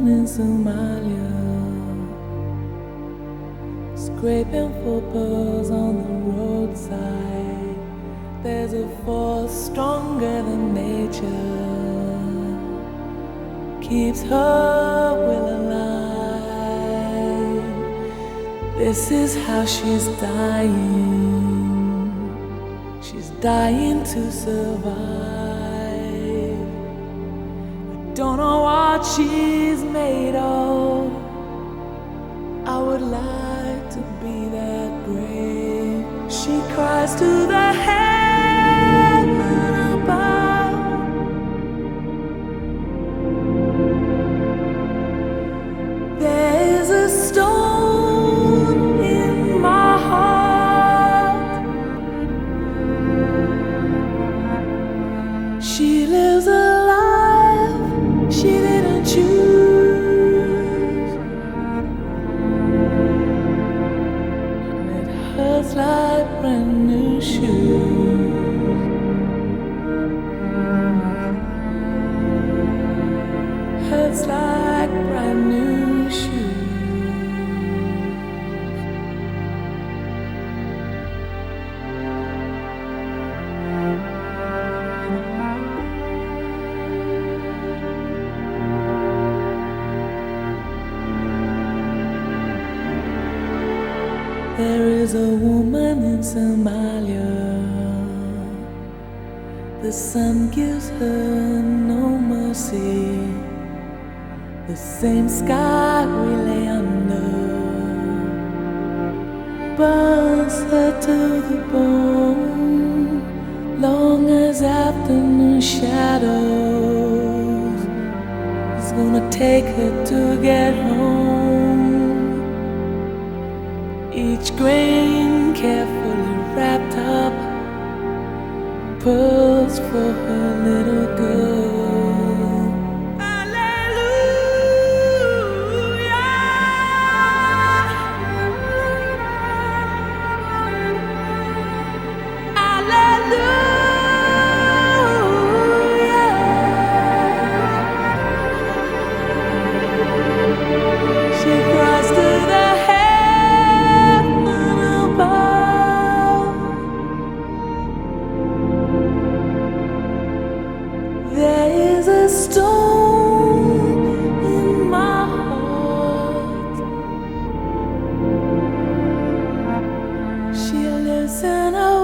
in Somalia, scraping for pearls on the roadside. There's a force stronger than nature, keeps her will alive. This is how she's dying. She's dying to survive. I don't know what she's made of. I would like to be that brave. She cries to the heaven above. There's a stone in my heart. She lives a life she didn't choose, and it hurts like brand new shoes. Hurts like brand new shoes. There is a woman in Somalia. The sun gives her no mercy. The same sky we lay under burns her to the bone. Long as afternoon shadows, it's gonna take her to get home. Each grain carefully wrapped up, pearls for her little girl. There is a stone in my heart. She lives in a